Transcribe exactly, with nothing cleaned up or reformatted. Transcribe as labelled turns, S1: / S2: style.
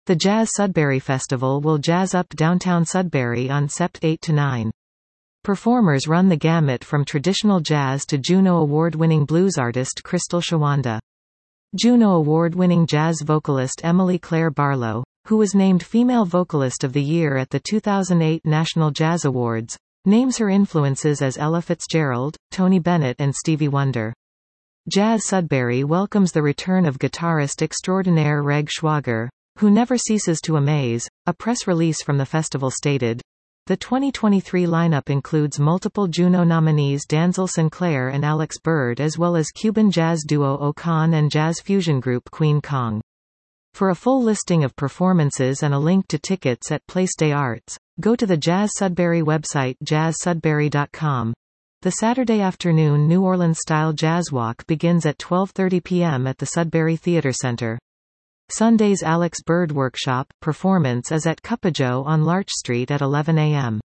S1: The Jazz Sudbury Festival will jazz up downtown Sudbury on September eighth to ninth. Performers run the gamut from traditional jazz to Juno Award-winning blues artist Crystal Shawanda. Juno Award-winning jazz vocalist Emily Claire Barlow, who was named Female Vocalist of the Year at the two thousand eight National Jazz Awards, names her influences as Ella Fitzgerald, Tony Bennett and Stevie Wonder. Jazz Sudbury welcomes the return of guitarist extraordinaire Reg Schwager, who never ceases to amaze. A press release from the festival stated, "The twenty twenty-three lineup includes multiple Juno nominees Danzel Sinclair and Alex Bird, as well as Cuban jazz duo Ocon and jazz fusion group Queen Kong. For a full listing of performances and a link to tickets at Place des Arts, go to the Jazz Sudbury website jazz sudbury dot com. The Saturday afternoon New Orleans-style jazz walk begins at twelve thirty p m at the Sudbury Theater Center. Sunday's Alex Bird Workshop performance is at Cup O' Joe on Larch Street at eleven a m